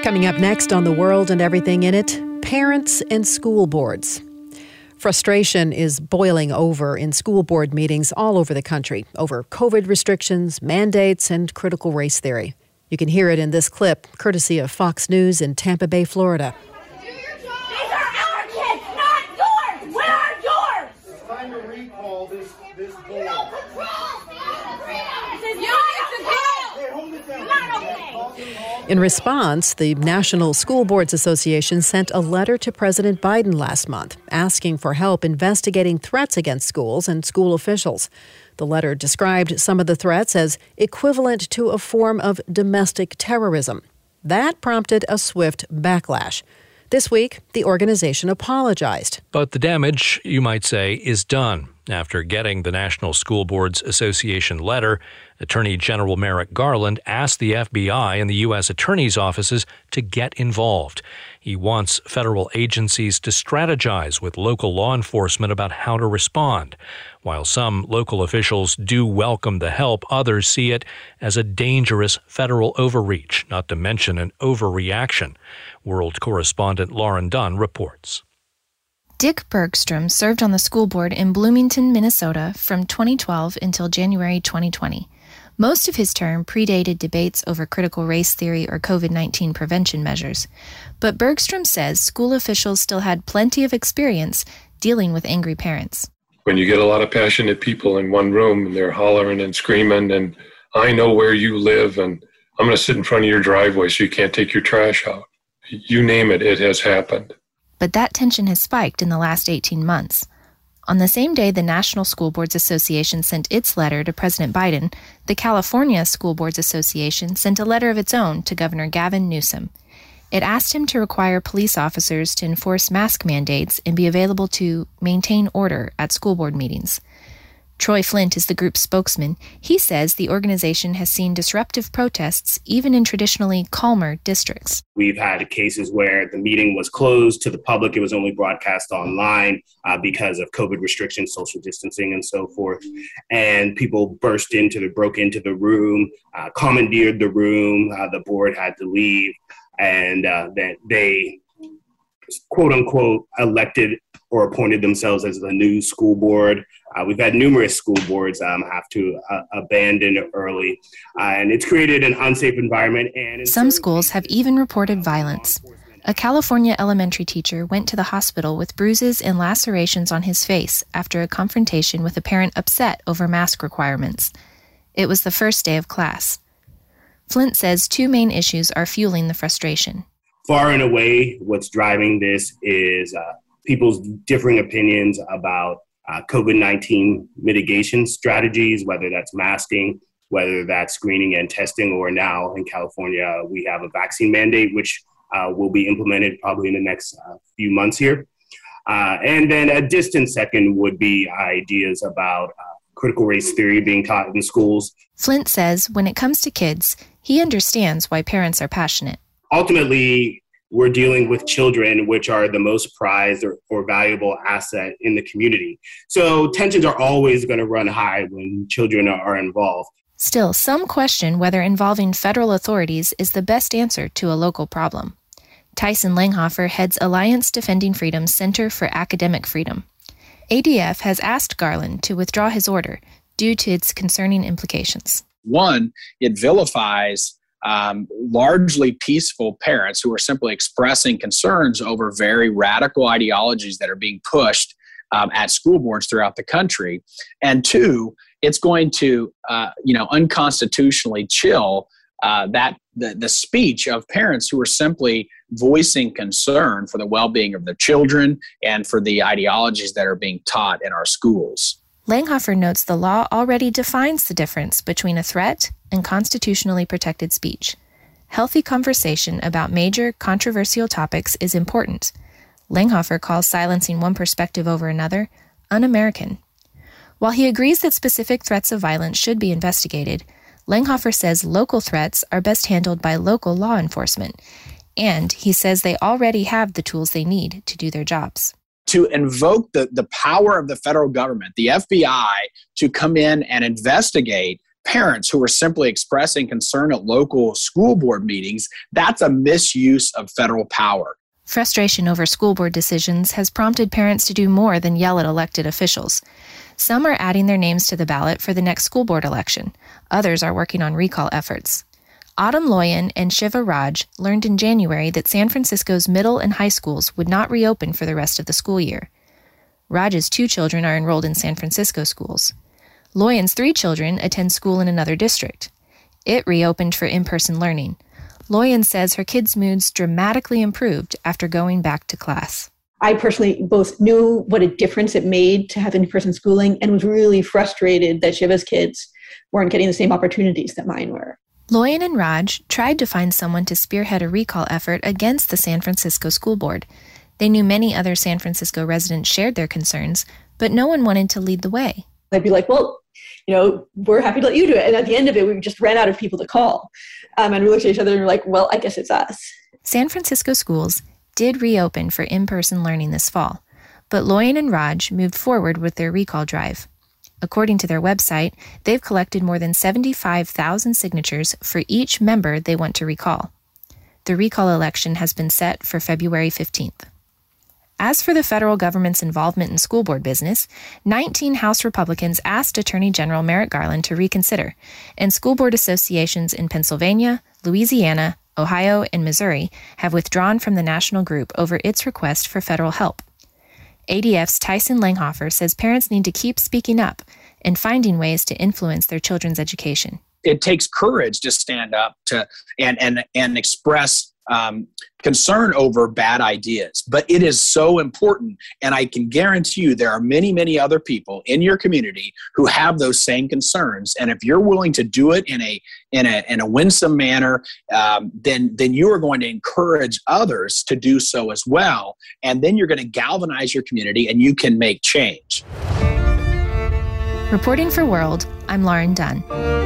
Coming up next on The World and Everything in It, parents and school boards. Frustration is boiling over in school board meetings all over the country over COVID restrictions, mandates, and critical race theory. You can hear it in this clip, courtesy of Fox News in Tampa Bay, Florida. These are our kids, not yours! Where are yours? It's time to recall this board. No control! This is your Hold it down. not okay. In response, the National School Boards Association sent a letter to President Biden last month asking for help investigating threats against schools and school officials. The letter described some of the threats as equivalent to a form of domestic terrorism. That prompted a swift backlash. This week, the organization apologized. But the damage, you might say, is done. After getting the National School Boards Association letter, Attorney General Merrick Garland asked the FBI and the U.S. Attorney's offices to get involved. He wants federal agencies to strategize with local law enforcement about how to respond. While some local officials do welcome the help, others see it as a dangerous federal overreach, not to mention an overreaction. World correspondent Lauren Dunn reports. Dick Bergstrom served on the school board in Bloomington, Minnesota from 2012 until January 2020. Most of his term predated debates over critical race theory or COVID-19 prevention measures. But Bergstrom says school officials still had plenty of experience dealing with angry parents. When you get a lot of passionate people in one room and they're hollering and screaming and I know where you live and I'm going to sit in front of your driveway so you can't take your trash out. You name it, it has happened. But that tension has spiked in the last 18 months. On the same day the National School Boards Association sent its letter to President Biden, the California School Boards Association sent a letter of its own to Governor Gavin Newsom. It asked him to require police officers to enforce mask mandates and be available to maintain order at school board meetings. Troy Flint is the group's spokesman. He says the organization has seen disruptive protests even in traditionally calmer districts. We've had cases where the meeting was closed to the public. It was only broadcast online because of COVID restrictions, social distancing, and so forth. And people broke into the room, commandeered the room. The board had to leave, and that they, quote unquote, elected or appointed themselves as the new school board. We've had numerous school boards have to abandon early, and it's created an unsafe environment. And some schools have even reported violence. A California elementary teacher went to the hospital with bruises and lacerations on his face after a confrontation with a parent upset over mask requirements. It was the first day of class. Flint says two main issues are fueling the frustration. Far and away, what's driving this is people's differing opinions about COVID-19 mitigation strategies, whether that's masking, whether that's screening and testing, or now in California, we have a vaccine mandate, which will be implemented probably in the next few months here. And then a distant second would be ideas about critical race theory being taught in schools. Flint says when it comes to kids, he understands why parents are passionate. Ultimately, we're dealing with children, which are the most prized or valuable asset in the community. So tensions are always going to run high when children are involved. Still, some question whether involving federal authorities is the best answer to a local problem. Tyson Langhofer heads Alliance Defending Freedom's Center for Academic Freedom. ADF has asked Garland to withdraw his order due to its concerning implications. One, it vilifies largely peaceful parents who are simply expressing concerns over very radical ideologies that are being pushed at school boards throughout the country. And two, it's going to, unconstitutionally chill the speech of parents who are simply voicing concern for the well-being of their children and for the ideologies that are being taught in our schools. Langhofer notes the law already defines the difference between a threat and constitutionally protected speech. Healthy conversation about major controversial topics is important. Langhofer calls silencing one perspective over another un-American. While he agrees that specific threats of violence should be investigated, Langhofer says local threats are best handled by local law enforcement, and he says they already have the tools they need to do their jobs. To invoke the power of the federal government, the FBI, to come in and investigate parents who are simply expressing concern at local school board meetings, that's a misuse of federal power. Frustration over school board decisions has prompted parents to do more than yell at elected officials. Some are adding their names to the ballot for the next school board election. Others are working on recall efforts. Autumn Loyan and Shiva Raj learned in January that San Francisco's middle and high schools would not reopen for the rest of the school year. Raj's 2 children are enrolled in San Francisco schools. Loyan's 3 children attend school in another district. It reopened for in-person learning. Loyan says her kids' moods dramatically improved after going back to class. I personally both knew what a difference it made to have in-person schooling and was really frustrated that Shiva's kids weren't getting the same opportunities that mine were. Loyan and Raj tried to find someone to spearhead a recall effort against the San Francisco School Board. They knew many other San Francisco residents shared their concerns, but no one wanted to lead the way. I'd be like, well, we're happy to let you do it. And at the end of it, we just ran out of people to call. And we looked at each other and were like, well, I guess it's us. San Francisco schools did reopen for in-person learning this fall, but Loyan and Raj moved forward with their recall drive. According to their website, they've collected more than 75,000 signatures for each member they want to recall. The recall election has been set for February 15th. As for the federal government's involvement in school board business, 19 House Republicans asked Attorney General Merrick Garland to reconsider, and school board associations in Pennsylvania, Louisiana, Ohio, and Missouri have withdrawn from the national group over its request for federal help. ADF's Tyson Langhofer says parents need to keep speaking up and finding ways to influence their children's education. It takes courage to stand up to and express concern over bad ideas, but it is so important. And I can guarantee you there are many, many other people in your community who have those same concerns. And if you're willing to do it in a winsome manner, then you are going to encourage others to do so as well. And then you're going to galvanize your community and you can make change. Reporting for World, I'm Lauren Dunn.